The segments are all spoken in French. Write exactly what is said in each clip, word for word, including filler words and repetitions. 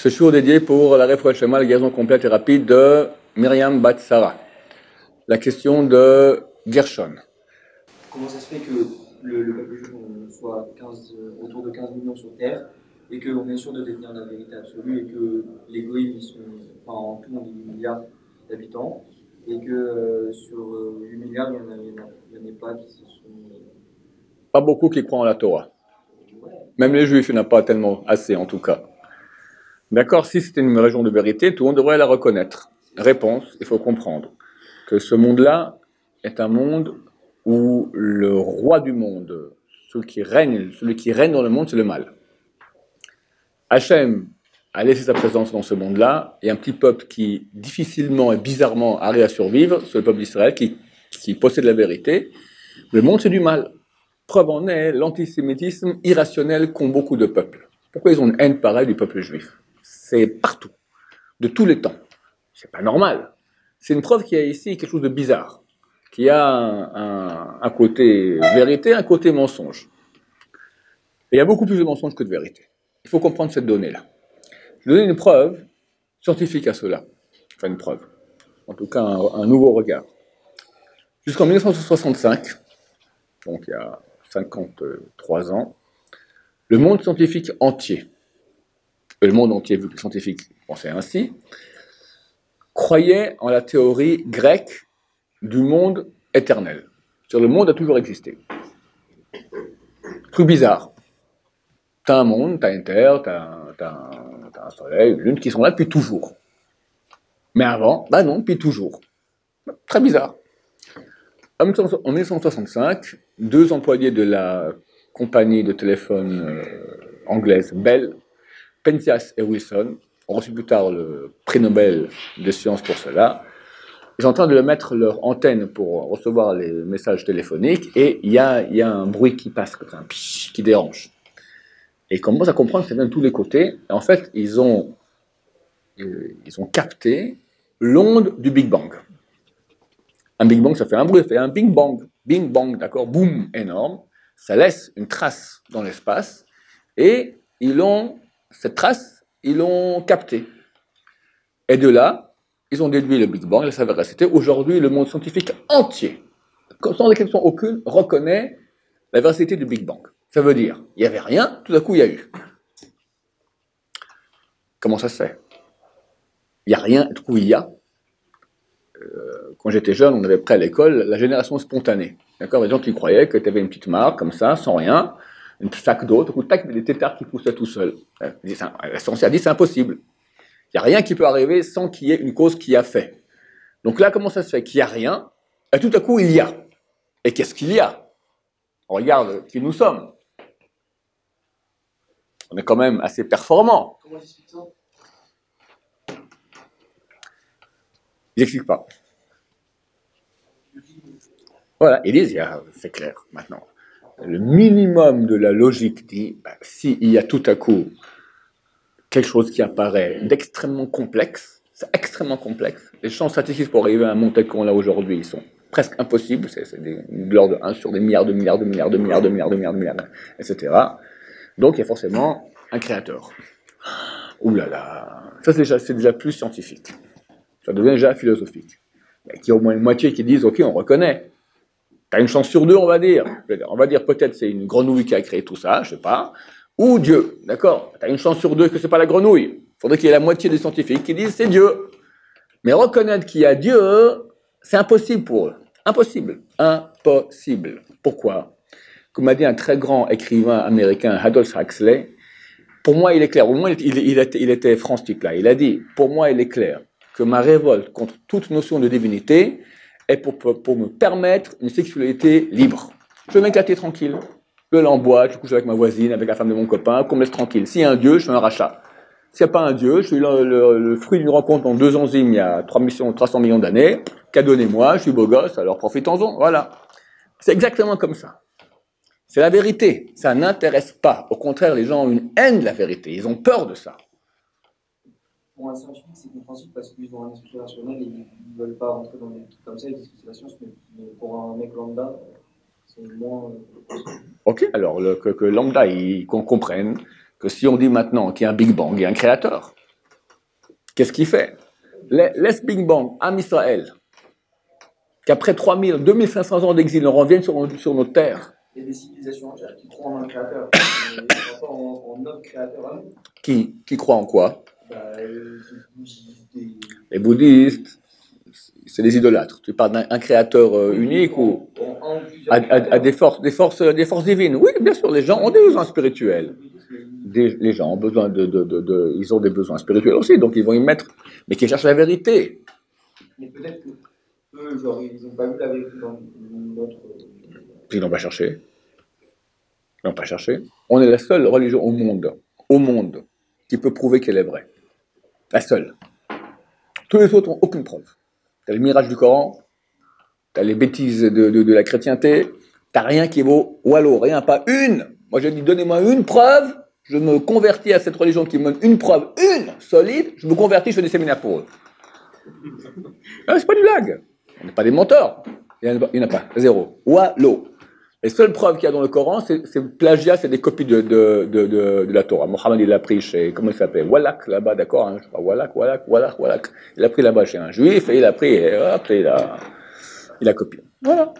Ce jour dédié pour la Refoua Shema, la guérison complète et rapide de Myriam Bat Sarah. La question de Gershon. Comment ça se fait que le, le peuple juif soit quinze, autour de quinze millions sur Terre et qu'on est sûr de détenir la vérité absolue et que les goïms, ils sont, enfin, en tout, on dit huit milliards d'habitants et que euh, sur euh, huit milliards, il n'y en, en a pas qui se sont... Pas beaucoup qui croient en la Torah. Ouais. Même les juifs, il n'y en a pas tellement assez en tout cas. D'accord, si c'était une région de vérité, tout le monde devrait la reconnaître. Réponse, il faut comprendre que ce monde-là est un monde où le roi du monde, celui qui règne, celui qui règne dans le monde, c'est le mal. Hachem a laissé sa présence dans ce monde-là, et un petit peuple qui difficilement et bizarrement arrive à survivre, c'est le peuple d'Israël qui, qui possède la vérité. Le monde, c'est du mal. Preuve en est l'antisémitisme irrationnel qu'ont beaucoup de peuples. Pourquoi ils ont une haine pareille du peuple juif? C'est partout, de tous les temps. C'est pas normal. C'est une preuve qu'il y a ici quelque chose de bizarre, qu'il y a un, un, un côté vérité, un côté mensonge. Et il y a beaucoup plus de mensonges que de vérité. Il faut comprendre cette donnée-là. Je vais donner une preuve scientifique à cela. Enfin, une preuve. En tout cas, un, un nouveau regard. Jusqu'en mille neuf cent soixante-cinq, donc il y a cinquante-trois ans, le monde scientifique entier, et le monde entier, vu que les scientifiques pensaient ainsi, croyait en la théorie grecque du monde éternel. C'est-à-dire le monde a toujours existé. Truc bizarre. T'as un monde, t'as une terre, t'as un, t'as un, t'as un soleil, une lune qui sont là depuis toujours. Mais avant, bah non, depuis toujours. Très bizarre. En mille neuf cent soixante-cinq, deux employés de la compagnie de téléphone euh, anglaise Bell, Penzias et Wilson, ont reçu plus tard le prix Nobel de sciences pour cela. Ils sont en train de mettre leur antenne pour recevoir les messages téléphoniques et il y a, y a un bruit qui passe, un psh, qui dérange. Et ils commencent à comprendre que ça vient de tous les côtés. Et en fait, ils ont, ils ont capté l'onde du Big Bang. Un Big Bang, ça fait un bruit, ça fait un Bing Bang. Bing Bang, d'accord, boum, énorme. Ça laisse une trace dans l'espace. Et ils ont, cette trace, ils l'ont captée. Et de là, ils ont déduit le Big Bang, la sa véracité. Aujourd'hui, le monde scientifique entier, sans exception aucune, reconnaît la véracité du Big Bang. Ça veut dire, il n'y avait rien, tout d'un coup, il y a eu. Comment ça se fait? Il n'y a rien, tout d'un coup, il y a. Euh, quand j'étais jeune, on avait près à l'école la génération spontanée. D'accord? Les gens qui croyaient que tu avais une petite marque, comme ça, sans rien, une sac d'eau, tout d'un coup, tac, des tétards qui poussaient tout seuls. La science a dit, c'est impossible. Il n'y a rien qui peut arriver sans qu'il y ait une cause qui a fait. Donc là, comment ça se fait qu'il n'y a rien, et tout à coup, il y a. Et qu'est-ce qu'il y a? On regarde qui nous sommes. On est quand même assez performants. Comment tu expliques ça? Ils n'expliquent pas. Voilà, ils disent, c'est clair, maintenant. Le minimum de la logique dit, bah, s'il y a tout à coup quelque chose qui apparaît d'extrêmement complexe, c'est extrêmement complexe. Les champs statistiques pour arriver à un monde tel qu'on l'a aujourd'hui, ils sont presque impossibles, c'est, c'est des, de l'ordre de un sur des milliards de milliards de milliards de milliards de milliards de milliards de milliards, et cetera. Donc il y a forcément un créateur. Ouh là là, ça c'est déjà, c'est déjà plus scientifique. Ça devient déjà philosophique. Il y a au moins une moitié qui disent, ok, on reconnaît. T'as une chance sur deux, on va dire. On va dire peut-être c'est une grenouille qui a créé tout ça, je sais pas. Ou Dieu, d'accord? T'as une chance sur deux que c'est pas la grenouille. Il faudrait qu'il y ait la moitié des scientifiques qui disent c'est Dieu. Mais reconnaître qu'il y a Dieu, c'est impossible pour eux. Impossible. Impossible. Pourquoi? Comme a dit un très grand écrivain américain, Aldous Huxley, pour moi il est clair, au moins il, il, il, était, il était franc ce type-là, il a dit, pour moi il est clair que ma révolte contre toute notion de divinité est pour, pour, pour me permettre une sexualité libre. Je vais m'éclater tranquille. Je vais aller en boîte, je couche avec ma voisine, avec la femme de mon copain, qu'on me laisse tranquille. S'il y a un Dieu, je fais un rachat. S'il n'y a pas un Dieu, je suis le, le, le fruit d'une rencontre en deux enzymes il y a trois cents millions d'années, qu'adonnez-moi, je suis beau gosse, alors profitons-en, voilà. C'est exactement comme ça. C'est la vérité, ça n'intéresse pas. Au contraire, les gens ont une haine de la vérité, ils ont peur de ça. Pour un scientifique, c'est compréhensible parce qu'ils ont un esprit rationnel et ils ne veulent pas rentrer dans des trucs comme ça, ils disent que c'est la science, mais pour un mec lambda, c'est moins... Ok, alors le, que, que lambda, il, qu'on comprenne que si on dit maintenant qu'il y a un Big Bang, il y a un créateur. Qu'est-ce qu'il fait? Laisse Big Bang, Am Israël, qu'après trois mille, deux mille cinq cents ans d'exil, on revienne sur, sur notre terre. Il y a des civilisations entières qui croient en un créateur, mais ils ne croient pas en, en notre créateur à nous. Qui, qui croit en quoi? Bah, euh, les bouddhistes, des... Les bouddhistes, c'est des idolâtres. Tu parles d'un créateur euh, unique ou à, à, à des, forces, des, forces, des forces divines? Oui, bien sûr, les gens ont des besoins spirituels. Des, les gens ont besoin de, de, de, de... Ils ont des besoins spirituels aussi, donc ils vont y mettre... Mais qui cherchent la vérité. Mais peut-être qu'eux, genre, ils n'ont pas vu la vérité dans notre... Ils n'ont pas cherché. Ils n'ont pas cherché. On est la seule religion au monde, au monde, qui peut prouver qu'elle est vraie. La seule. Tous les autres n'ont aucune preuve. Tu as le mirage du Coran, tu as les bêtises de, de, de la chrétienté, tu n'as rien qui vaut wallo, rien, pas une. Moi je dis, donnez-moi une preuve, je me convertis à cette religion qui me donne une preuve, une, solide, je me convertis, je fais des séminaires pour eux. Non, c'est pas une blague. On n'est pas des menteurs. Il n'y en a pas, zéro. Wallo. Les seules preuves qu'il y a dans le Coran, c'est, c'est plagiat, c'est des copies de, de, de, de, de la Torah. Mohammed, il l'a pris chez, comment il s'appelait? Wallach, là-bas, d'accord, hein, je sais pas, Wallach, Wallach, Wallach, Wallach. Il a pris là-bas chez un juif, et il a pris, et hop, et il a, il a copié. Voilà.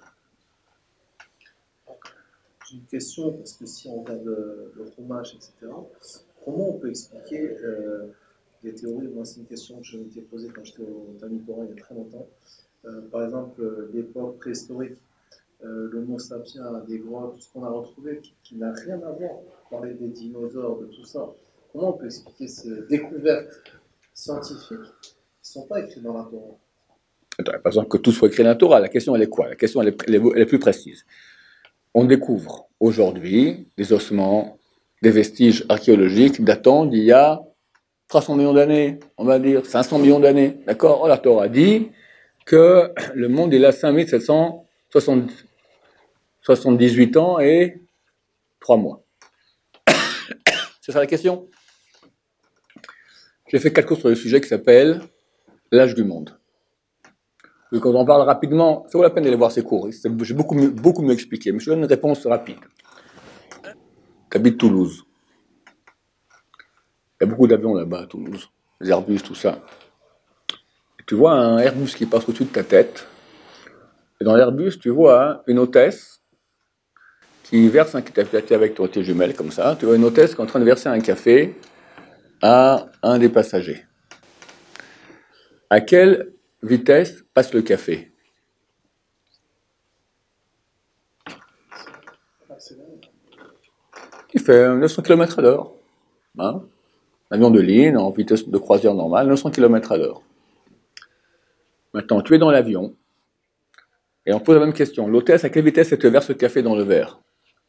J'ai une question, parce que si on regarde le, le fromage, et cetera, comment on peut expliquer euh, des théories? Moi, c'est une question que je m'étais posée quand j'étais au Talmud Torah il y a très longtemps. Euh, par exemple, l'époque préhistorique. Euh, l'homo sapiens, des grottes, tout ce qu'on a retrouvé qui, qui n'a rien à voir, parler des dinosaures, de tout ça. Comment on peut expliquer ces découvertes scientifiques qui ne sont pas écrites dans la Torah? Attends, pas besoin que tout soit écrit dans la Torah. La question, elle est quoi? La question, elle est, elle est, elle est plus précise. On découvre aujourd'hui des ossements, des vestiges archéologiques datant d'il y a trois cents millions d'années, on va dire, cinq cents millions d'années. D'accord? La Torah dit que le monde est là cinq mille sept cent soixante-dix-huit ans et trois mois. C'est ça la question? J'ai fait quatre cours sur le sujet qui s'appelle l'âge du monde. Et quand on parle rapidement, ça vaut la peine d'aller voir ces cours. J'ai beaucoup mieux, beaucoup mieux expliqué, mais je donne une réponse rapide. Tu habites Toulouse. Il y a beaucoup d'avions là-bas à Toulouse, des Airbus, tout ça. Et tu vois un Airbus qui passe au-dessus de ta tête. Et dans l'Airbus, tu vois une hôtesse qui verse un café avec toi, tes jumelles, comme ça. Tu vois une hôtesse qui est en train de verser un café à un des passagers. À quelle vitesse passe le café? Il fait neuf cents kilomètres à l'heure. Hein? Avion de ligne, en vitesse de croisière normale, neuf cents kilomètres à l'heure. Maintenant, tu es dans l'avion, et on pose la même question. L'hôtesse, à quelle vitesse elle te verse le café dans le verre?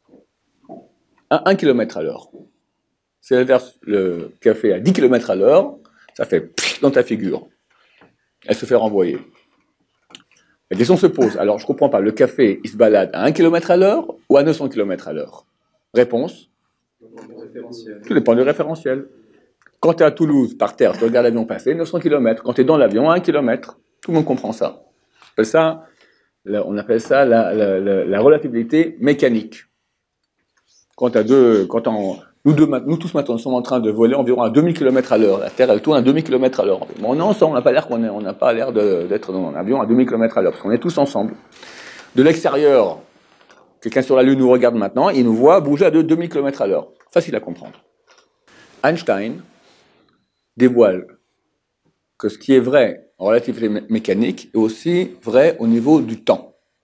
À un kilomètre à l'heure. Si elle verse le café à dix kilomètres à l'heure, ça fait pfff dans ta figure. Elle se fait renvoyer. La question se pose. Alors, je ne comprends pas. Le café, il se balade à un kilomètre à l'heure ou à neuf cents kilomètres à l'heure? Réponse? Tout dépend du référentiel. Quand tu es à Toulouse, par terre, tu regardes l'avion passer, neuf cents kilomètres. Quand tu es dans l'avion, à un kilomètre. Tout le monde comprend ça. On appelle ça, on appelle ça la, la, la, la relativité mécanique. Quand à deux, quand on, nous, deux, nous tous maintenant sommes en train de voler environ à deux mille kilomètres à l'heure. La Terre, elle tourne à deux mille kilomètres à l'heure. Mais on est ensemble, on n'a pas l'air qu'on est, on n'a pas l'air de, d'être dans un avion à deux mille kilomètres à l'heure, parce qu'on est tous ensemble. De l'extérieur, quelqu'un sur la Lune nous regarde maintenant, il nous voit bouger à deux mille kilomètres à l'heure. Facile à comprendre. Einstein dévoile que ce qui est vrai en relativité mécanique est aussi vrai au niveau du temps.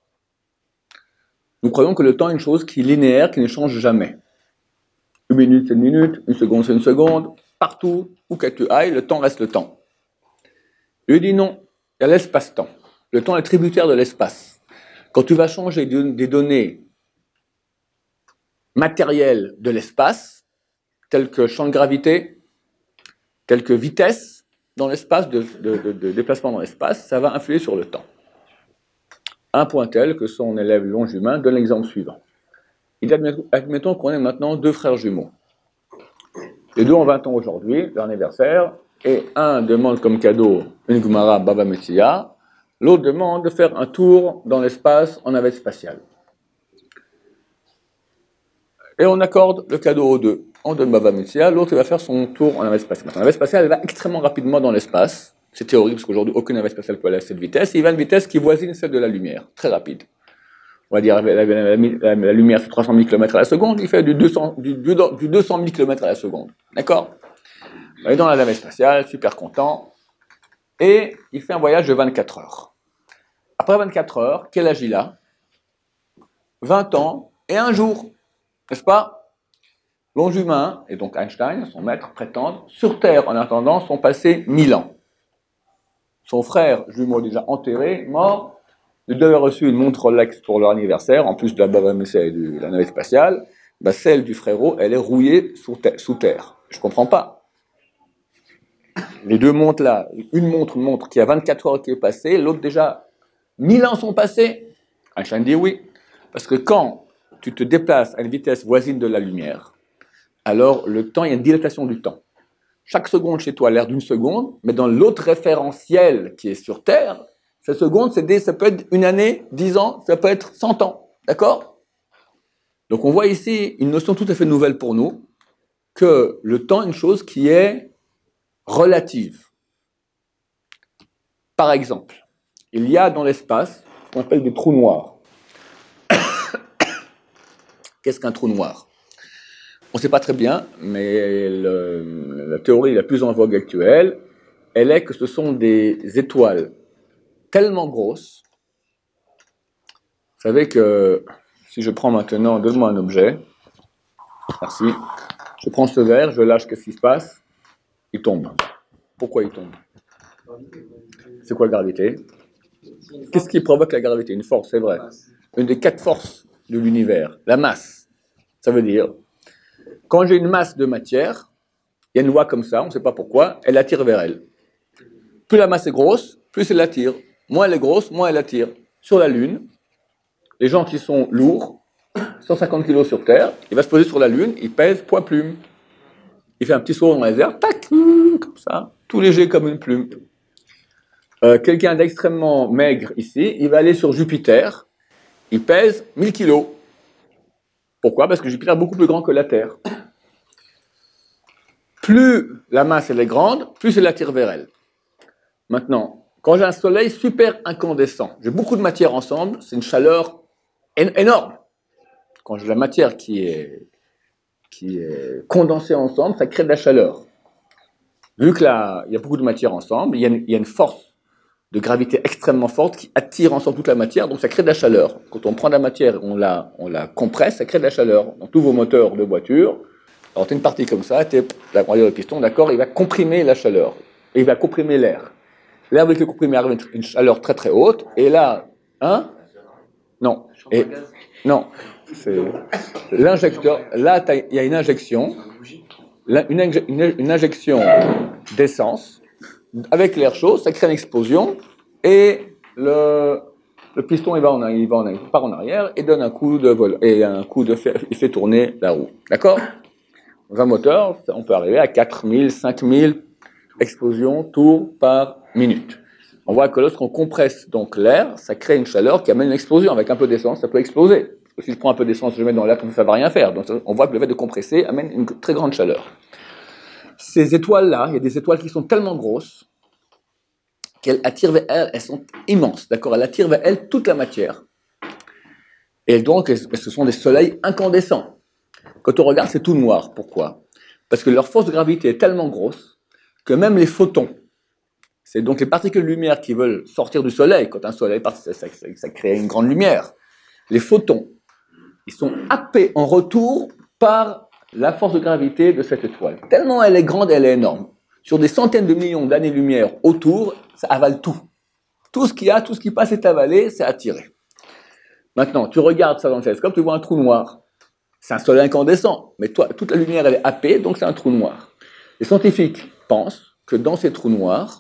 Nous croyons que le temps est une chose qui est linéaire, qui ne change jamais. Une minute, c'est une minute, une seconde, c'est une seconde. Partout où que tu ailles, le temps reste le temps. Lui dit non, il y a l'espace-temps. Le temps est tributaire de l'espace. Quand tu vas changer des données matérielles de l'espace, telles que champ de gravité, telles que vitesse dans l'espace, de, de, de, de déplacement dans l'espace, ça va influer sur le temps. Un point tel que son élève Longjumeau donne l'exemple suivant. Il dit, admettons qu'on est maintenant deux frères jumeaux. Les deux ont vingt ans aujourd'hui, leur anniversaire, et un demande comme cadeau une Gemara Baba Metzia, l'autre demande de faire un tour dans l'espace en navette spatiale. Et on accorde le cadeau aux deux. On donne Bava Metzia, l'autre il va faire son tour en navette spatiale. Maintenant, la navette spatiale, elle va extrêmement rapidement dans l'espace. C'est théorique, parce qu'aujourd'hui, aucune navette spatiale peut aller à cette vitesse. Et il va à une vitesse qui voisine celle de la lumière, très rapide. On va dire, la, la, la, la, la lumière fait trois cent mille kilomètres à la seconde, il fait du deux cents, du, du, du deux cent mille kilomètres à la seconde. D'accord? On est dans la navette spatiale, super content. Et il fait un voyage de vingt-quatre heures. Après vingt-quatre heures, quel âge il a? vingt ans et un jour. N'est-ce pas? L'onge humain, et donc Einstein, son maître, prétendent, sur Terre, en attendant, sont passés mille ans. Son frère, jumeau déjà enterré, mort, les deux avaient reçu une montre Rolex pour leur anniversaire, en plus de la Bava Metzia et de la navette spatiale. Bah, celle du frérot, elle est rouillée sous, te- sous terre. Je comprends pas. Les deux montres là, une montre, une montre qui a vingt-quatre heures qui est passée, l'autre déjà, mille ans sont passés. Einstein dit oui. Parce que quand tu te déplaces à une vitesse voisine de la lumière, alors le temps, il y a une dilatation du temps. Chaque seconde chez toi a l'air d'une seconde, mais dans l'autre référentiel qui est sur Terre, cette seconde, c'est des, ça peut être une année, dix ans, ça peut être cent ans. D'accord? Donc on voit ici une notion tout à fait nouvelle pour nous, que le temps est une chose qui est relative. Par exemple, il y a dans l'espace ce qu'on appelle des trous noirs. Qu'est-ce qu'un trou noir? On ne sait pas très bien, mais le, la théorie la plus en vogue actuelle, elle est que ce sont des étoiles tellement grosses. Vous savez que si je prends maintenant, donne-moi un objet. Merci. Je prends ce verre, je lâche, qu'est-ce qui se passe? Il tombe. Pourquoi il tombe? C'est quoi la gravité? Qu'est-ce qui provoque la gravité? Une force, c'est vrai. Une des quatre forces de l'univers, la masse. Ça veut dire, quand j'ai une masse de matière, il y a une loi comme ça, on ne sait pas pourquoi, elle attire vers elle. Plus la masse est grosse, plus elle attire. Moins elle est grosse, moins elle attire. Sur la Lune, les gens qui sont lourds, cent cinquante kilos sur Terre, il va se poser sur la Lune, il pèse poids plume. Il fait un petit saut dans les airs, tac, comme ça, tout léger comme une plume. Euh, quelqu'un d'extrêmement maigre ici, il va aller sur Jupiter, il pèse mille kilos. Pourquoi? Parce que Jupiter est beaucoup plus grand que la Terre. Plus la masse elle est grande, plus elle attire vers elle. Maintenant, quand j'ai un soleil super incandescent, j'ai beaucoup de matière ensemble, c'est une chaleur é- énorme. Quand j'ai la matière qui est, qui est condensée ensemble, ça crée de la chaleur. Vu qu'il y a beaucoup de matière ensemble, il y a une, il y a une force de gravité extrêmement forte qui attire ensemble toute la matière, donc ça crée de la chaleur. Quand on prend de la matière, on la, on la compresse, ça crée de la chaleur. Dans tous vos moteurs de voiture, alors tu as une partie comme ça, tu la le piston, d'accord, il va comprimer la chaleur, et il va comprimer l'air. L'air avec le comprimé arrive une chaleur très très haute, et là, hein? Non, et, non, c'est l'injecteur, là il y a une injection, une, une, une injection d'essence, avec l'air chaud, ça crée une explosion, et le, le piston il va en, il va en, il part en arrière, et donne un coup de vol, et un coup de fer, il fait tourner la roue, d'accord? Dans un moteur, on peut arriver à quatre mille, cinq mille explosions tours par minute. On voit que lorsqu'on compresse donc l'air, ça crée une chaleur qui amène une explosion. Avec un peu d'essence, ça peut exploser. Parce que si je prends un peu d'essence, je le mets dans l'air, ça ne va rien faire. Donc on voit que le fait de compresser amène une très grande chaleur. Ces étoiles-là, il y a des étoiles qui sont tellement grosses qu'elles attirent vers elles, elles sont immenses, d'accord? Elles attirent vers elles toute la matière. Et donc, ce sont des soleils incandescents. Quand on regarde, c'est tout noir. Pourquoi? Parce que leur force de gravité est tellement grosse que même les photons, c'est donc les particules de lumière qui veulent sortir du soleil, quand un soleil part, ça, ça, ça crée une grande lumière. Les photons, ils sont happés en retour par la force de gravité de cette étoile. Tellement elle est grande, elle est énorme. Sur des centaines de millions d'années-lumière autour, ça avale tout. Tout ce qu'il y a, tout ce qui passe est avalé, c'est attiré. Maintenant, tu regardes ça dans le télescope, tu vois un trou noir. C'est un soleil incandescent, mais toi, toute la lumière elle est happée, donc c'est un trou noir. Les scientifiques pensent que dans ces trous noirs,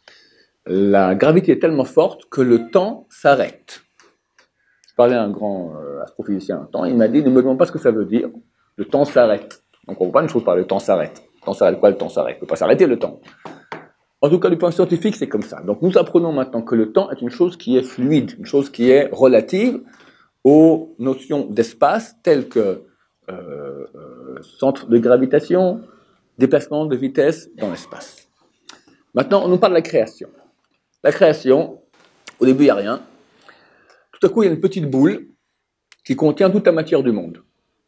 la gravité est tellement forte que le temps s'arrête. Je parlais à un grand euh, astrophysicien un temps, il m'a dit, ne me demande pas ce que ça veut dire, le temps s'arrête. Donc on ne voit pas une chose par le temps s'arrête. Le temps s'arrête quoi, le temps s'arrête? Il ne peut pas s'arrêter le temps. En tout cas, du point de vue scientifique, c'est comme ça. Donc nous apprenons maintenant que le temps est une chose qui est fluide, une chose qui est relative aux notions d'espace telles que euh, euh, centre de gravitation, déplacement de vitesse dans l'espace. Maintenant, on nous parle de la création. La création, au début, il n'y a rien. Tout à coup, il y a une petite boule qui contient toute la matière du monde.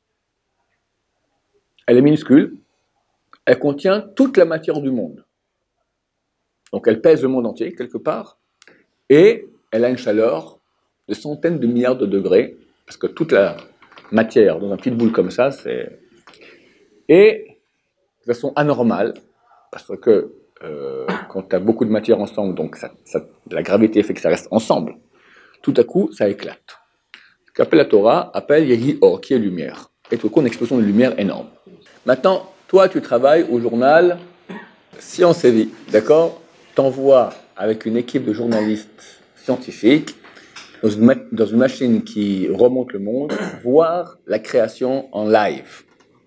Elle est minuscule, elle contient toute la matière du monde. Donc elle pèse le monde entier, quelque part, et elle a une chaleur de centaines de milliards de degrés, parce que toute la matière dans une petite boule comme ça, c'est... Et de façon anormale, parce que euh, quand tu as beaucoup de matière ensemble, donc ça, ça, la gravité fait que ça reste ensemble, tout à coup, ça éclate. Ce qu'appelle la Torah, appelle Yehi Or, qui est lumière. Et tout à coup, une explosion de lumière énorme. Maintenant, toi, tu travailles au journal Science et Vie, d'accord ? T'envoies avec une équipe de journalistes scientifiques dans une, ma- dans une machine qui remonte le monde, voir la création en live.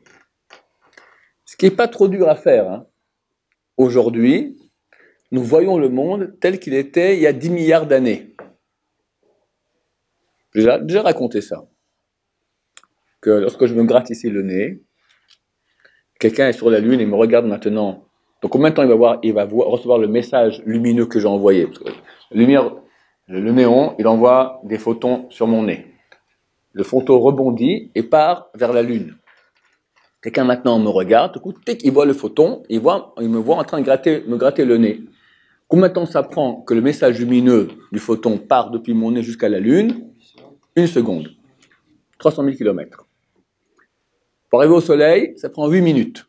Ce qui n'est pas trop dur à faire. Hein. Aujourd'hui, nous voyons le monde tel qu'il était il y a dix milliards d'années. J'ai déjà, déjà raconté ça. Que lorsque je me gratte ici le nez, quelqu'un est sur la Lune et me regarde maintenant. Donc combien de temps il va, voir, il va voir, recevoir le message lumineux que j'ai envoyé? Parce que la lumière, le néon, il envoie des photons sur mon nez. Le photon rebondit et part vers la Lune. Quelqu'un maintenant me regarde, tout coup, tic, il voit le photon, il, voit, il me voit en train de gratter, me gratter le nez. Combien de temps ça prend que le message lumineux du photon part depuis mon nez jusqu'à la Lune? Une seconde. trois cent mille kilomètres. Pour arriver au Soleil, ça prend huit minutes.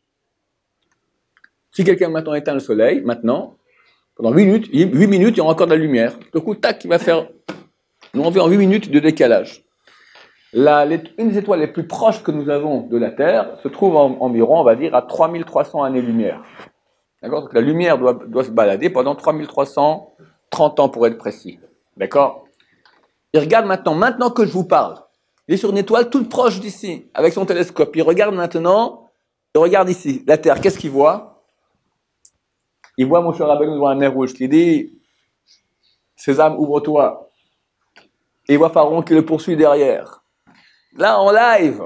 Si quelqu'un maintenant éteint le Soleil, maintenant, pendant huit minutes, huit minutes, il y aura encore de la lumière. Du coup, tac, il va faire environ huit minutes de décalage. La, les, une des étoiles les plus proches que nous avons de la Terre se trouve en, environ, on va dire, à trois mille trois cents années-lumière. D'accord ? Donc la lumière doit, doit se balader pendant trois mille trois cent trente ans pour être précis. D'accord ? Il regarde maintenant, maintenant que je vous parle, il est sur une étoile toute proche d'ici, avec son télescope. Il regarde maintenant, il regarde ici, la Terre, qu'est-ce qu'il voit ? Il voit Moshe Rabbeinu devant la mer Rouge qui dit « Sésame, ouvre-toi ». Et il voit Pharaon qui le poursuit derrière. Là, en live.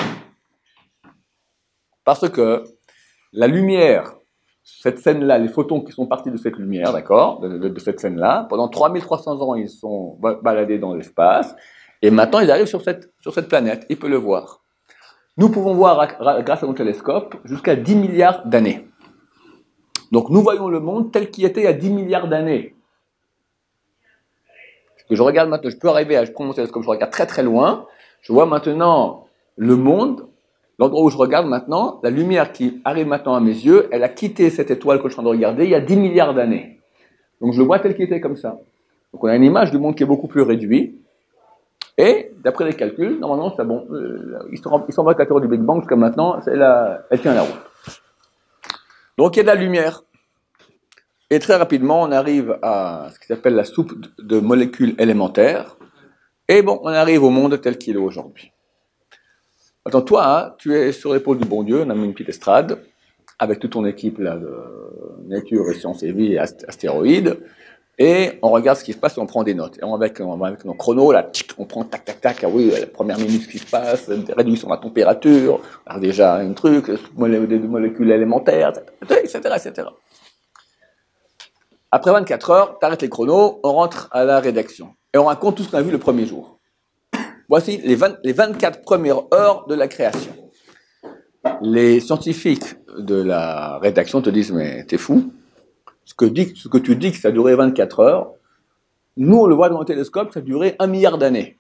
Parce que la lumière, cette scène-là, les photons qui sont partis de cette lumière, d'accord, de, de, de cette scène-là, pendant trois mille trois cents ans, ils sont baladés dans l'espace, et maintenant, ils arrivent sur cette, sur cette planète, il peut le voir. Nous pouvons voir, grâce à nos télescopes, jusqu'à dix milliards d'années. Donc, nous voyons le monde tel qu'il était il y a dix milliards d'années. Que je regarde maintenant, je peux arriver à, je prends mon télescope, je regarde très très loin, je vois maintenant le monde, l'endroit où je regarde maintenant, la lumière qui arrive maintenant à mes yeux, elle a quitté cette étoile que je suis en train de regarder il y a dix milliards d'années. Donc je le vois tel qu'il était comme ça. Donc on a une image du monde qui est beaucoup plus réduite, et d'après les calculs, normalement, c'est bon, euh, ils sont, ils sont à la théorie du Big Bang jusqu'à maintenant, c'est la, elle tient la route. Donc il y a de la lumière. Et très rapidement, on arrive à ce qui s'appelle la soupe de molécules élémentaires. Et bon, on arrive au monde tel qu'il est aujourd'hui. Attends, toi, hein, tu es sur l'épaule du bon Dieu, on a mis une petite estrade, avec toute ton équipe là, de nature, et sciences et vie et astéroïdes, et on regarde ce qui se passe et on prend des notes. Et on va avec, on va avec nos chronos, là, tchic, on prend tac, tac, tac, ah oui, la première minute, ce qui se passe, réduction de la température, on a déjà un truc, des molécules élémentaires, et cetera, et cetera. Après vingt-quatre heures, tu arrêtes les chronos, on rentre à la rédaction. Et on raconte tout ce qu'on a vu le premier jour. Voici les, vingt, les vingt-quatre premières heures de la création. Les scientifiques de la rédaction te disent « Mais t'es fou, ce que, dit, ce que tu dis que ça a duré vingt-quatre heures, nous on le voit dans le télescope, ça a duré un milliard d'années.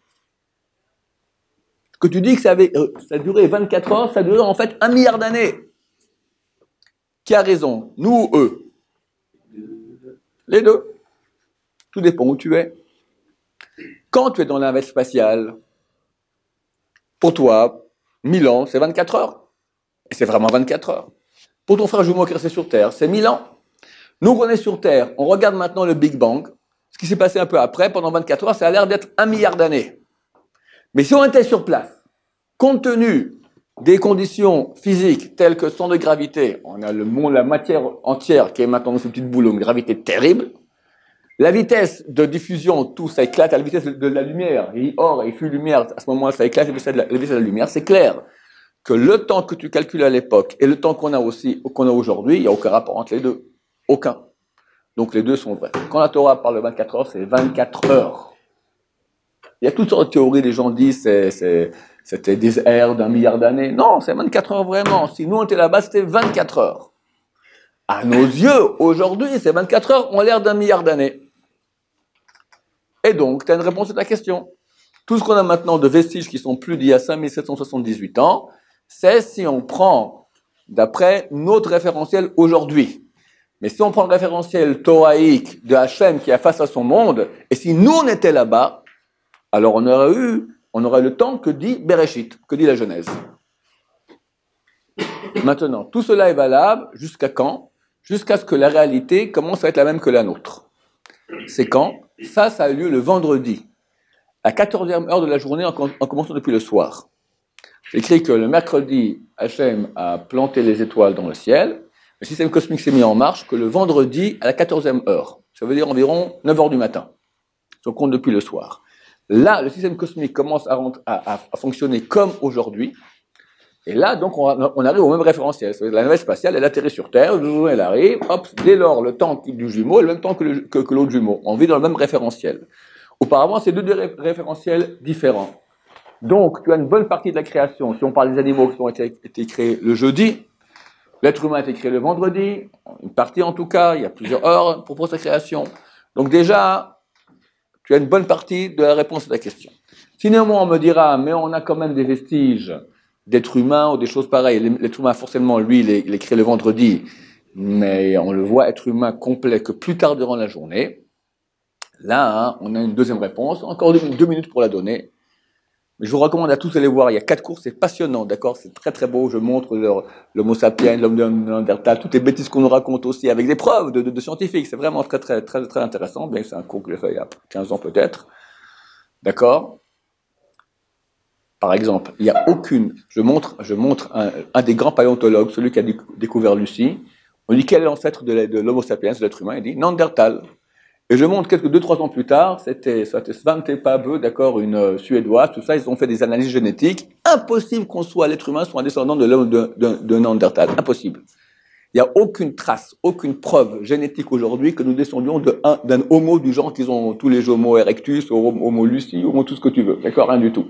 Ce que tu dis que ça, avait, ça a duré vingt-quatre heures, ça a duré en fait un milliard d'années. Qui a raison, nous ou eux ? Les deux. Tout dépend où tu es. Quand tu es dans la navette spatiale, pour toi, mille ans, c'est vingt-quatre heures. Et c'est vraiment vingt-quatre heures. Pour ton frère jumeau qui est resté sur Terre, c'est mille ans. Nous, on est sur Terre, on regarde maintenant le Big Bang. Ce qui s'est passé un peu après, pendant vingt-quatre heures, ça a l'air d'être un milliard d'années. Mais si on était sur place, compte tenu des conditions physiques telles que centre de gravité, on a le monde, la matière entière qui est maintenant dans cette petite boule, une gravité terrible. La vitesse de diffusion, tout ça éclate à la vitesse de la lumière. Et or et flux lumière, à ce moment-là, ça éclate à la vitesse de la, la, vitesse de la lumière, c'est clair. que le temps que tu calcules à l'époque et le temps qu'on a aussi, qu'on a aujourd'hui, il n'y a aucun rapport entre les deux. Aucun. Donc les deux sont vrais. Quand la Torah parle de vingt-quatre heures, c'est vingt-quatre heures. Il y a toutes sortes de théories, les gens disent c'est, c'est, c'était des ères d'un milliard d'années. Non, c'est vingt-quatre heures vraiment. Si nous on était là-bas, c'était vingt-quatre heures. À nos yeux, aujourd'hui, ces vingt-quatre heures ont l'air d'un milliard d'années. Et donc, tu as une réponse à ta question. Tout ce qu'on a maintenant de vestiges qui sont plus d'il y a cinq mille sept cent soixante-dix-huit ans, c'est si on prend d'après notre référentiel aujourd'hui. Mais si on prend le référentiel toraïque de Hachem qui est face à son monde, et si nous on était là-bas, alors on aurait eu, on aurait le temps que dit Bereshit, que dit la Genèse. Maintenant, tout cela est valable jusqu'à quand? Jusqu'à ce que la réalité commence à être la même que la nôtre. C'est quand? Ça, ça a eu lieu le vendredi, à quatorzième heure de la journée, en, en commençant depuis le soir. C'est écrit que le mercredi, Hachem a planté les étoiles dans le ciel, le système cosmique s'est mis en marche que le vendredi à la quatorzième heure. Ça veut dire environ neuf heures du matin. Si on compte depuis le soir. Là, le système cosmique commence à, rentrer, à, à, à fonctionner comme aujourd'hui. Et là, donc, on, on arrive au même référentiel. C'est-à-dire la navette spatiale, elle atterrit sur Terre, elle arrive, hop, dès lors, le temps du jumeau est le même temps que, le, que, que l'autre jumeau. On vit dans le même référentiel. Auparavant, c'est deux, deux ré- référentiels différents. Donc, tu as une bonne partie de la création. Si on parle des animaux qui ont été, été créés le jeudi, l'être humain a été créé le vendredi, une partie en tout cas, il y a plusieurs heures pour, pour sa création. Donc déjà, tu as une bonne partie de la réponse à ta question. Sinon, on me dira, mais on a quand même des vestiges d'êtres humains ou des choses pareilles. L'être humain, forcément, lui, il est, il est créé le vendredi, mais on le voit être humain complet que plus tard durant la journée. Là, hein, on a une deuxième réponse, encore deux, deux minutes pour la donner. Mais je vous recommande à tous d'aller voir, il y a quatre cours, c'est passionnant, d'accord? C'est très très beau, je montre le, l'homo sapiens, l'homme de Néandertal, toutes les bêtises qu'on nous raconte aussi, avec des preuves de, de, de scientifiques, c'est vraiment très très très très intéressant, bien que c'est un cours que j'ai fait il y a quinze ans peut-être, d'accord? Par exemple, il n'y a aucune, je montre, je montre un, un des grands paléontologues, celui qui a découvert Lucie, on dit quel est l'ancêtre de, de l'homo sapiens, de l'être humain, il dit Néandertal. Et je montre quelques deux, trois ans plus tard, c'était, c'était Svante Pääbo, d'accord, une euh, Suédoise, tout ça, ils ont fait des analyses génétiques. Impossible qu'on soit, l'être humain, soit un descendant de l'homme de, de, de Néandertal. Impossible. Il n'y a aucune trace, aucune preuve génétique aujourd'hui que nous descendions de un, d'un homo du genre qu'ils ont tous les homo erectus, homo, homo luci, homo tout ce que tu veux. D'accord, rien du tout.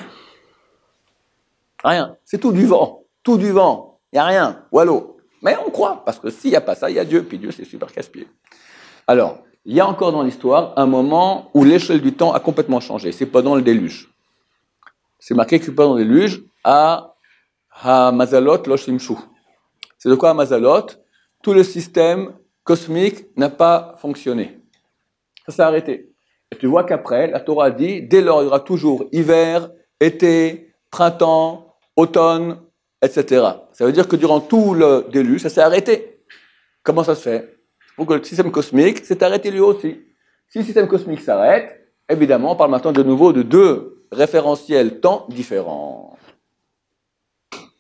Rien. C'est tout du vent. Tout du vent. Il n'y a rien. Wallo. Mais on croit, parce que s'il n'y a pas ça, il y a Dieu, puis Dieu, c'est super casse-pied. Alors, il y a encore dans l'histoire un moment où l'échelle du temps a complètement changé. C'est pendant le déluge. C'est marqué que pendant le déluge, à Mazalot lo shimshu. C'est de quoi à Mazalot? Tout le système cosmique n'a pas fonctionné. Ça s'est arrêté. Et tu vois qu'après, la Torah dit, dès lors, il y aura toujours hiver, été, printemps, automne, et cetera. Ça veut dire que durant tout le déluge, ça s'est arrêté. Comment ça se fait? Pour que le système cosmique s'est arrêté lui aussi. Si le système cosmique s'arrête, évidemment, on parle maintenant de nouveau de deux référentiels temps différents.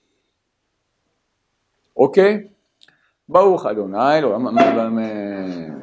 Ok? Baruch Adonai, l'olam amen.